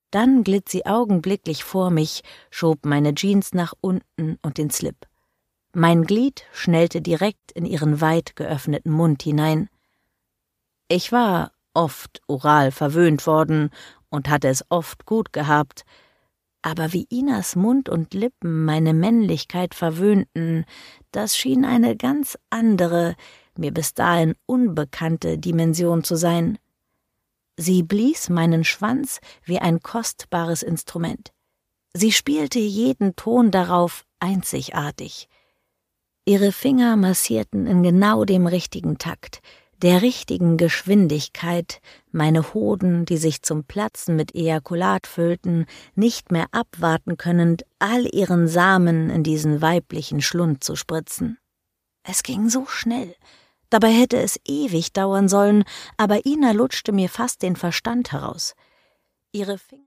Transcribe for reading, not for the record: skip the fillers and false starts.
Dann glitt sie augenblicklich vor mich, schob meine Jeans nach unten und den Slip. Mein Glied schnellte direkt in ihren weit geöffneten Mund hinein. Ich war oft oral verwöhnt worden und hatte es oft gut gehabt, aber wie Inas Mund und Lippen meine Männlichkeit verwöhnten, das schien eine ganz andere, mir bis dahin unbekannte Dimension zu sein. Sie blies meinen Schwanz wie ein kostbares Instrument. Sie spielte jeden Ton darauf einzigartig. Ihre Finger massierten in genau dem richtigen Takt, der richtigen Geschwindigkeit, meine Hoden, die sich zum Platzen mit Ejakulat füllten, nicht mehr abwarten könnend, all ihren Samen in diesen weiblichen Schlund zu spritzen. Es ging so schnell. Dabei hätte es ewig dauern sollen, aber Ina lutschte mir fast den Verstand heraus. Ihre Finger